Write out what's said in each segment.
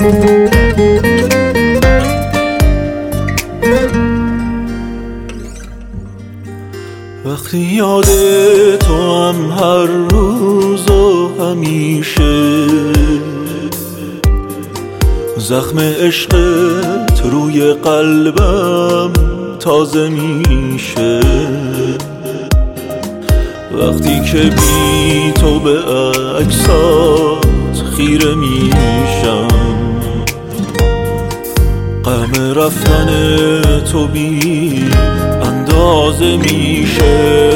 وقتی یاد تو هم هر روز و همیشه زخم عشقت روی قلبم تازه میشه، وقتی که بی تو به عکسات خیره میشم، غم رفتن تو بی اندازه میشه.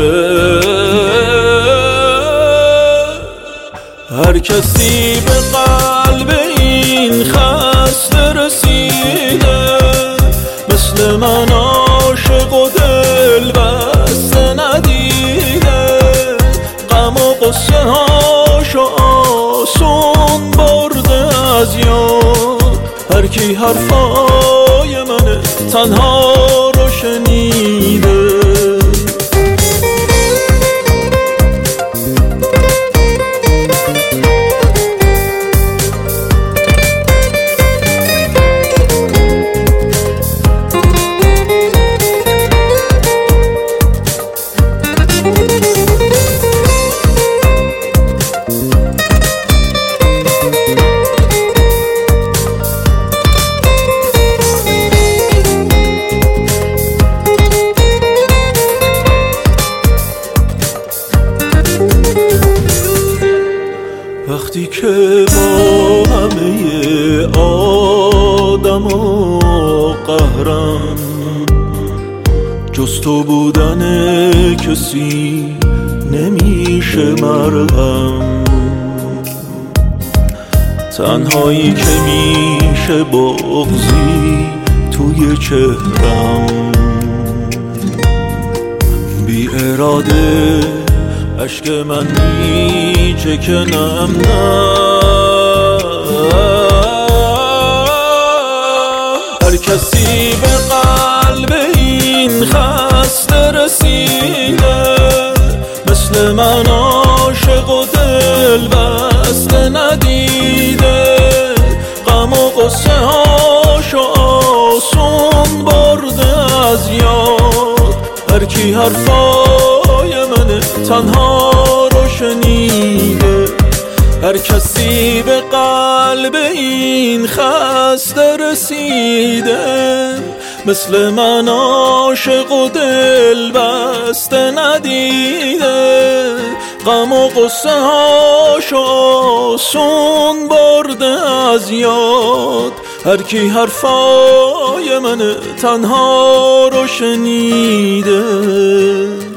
هر کسی به قلب این خسته رسیده، مثل من عاشق و دل بسته ندیده، غم و قصه هاشو آسون برده از یاد. هر کی حرفای من تنها رو شنیده، وقتی که با همه آدم و قهرم جز تو بودن کسی نمیشه مرهم، تنهایی که میشه بغضی توی چهرم، بی اراده عشق من میچکنم. هر کسی به قلب این خسته رسیده، مثل من عاشق و دل بسته ندیده، غم و قصه هاشو آسون برده از یاد. هر کی حرفای من تنها رو شنیده، هر کسی به قلب این خسته رسیده، مثل من عاشق و دل بسته ندیده، غم و قصه هاشو آسون برده از یاد. هر کی حرفای من تنها رو شنیده.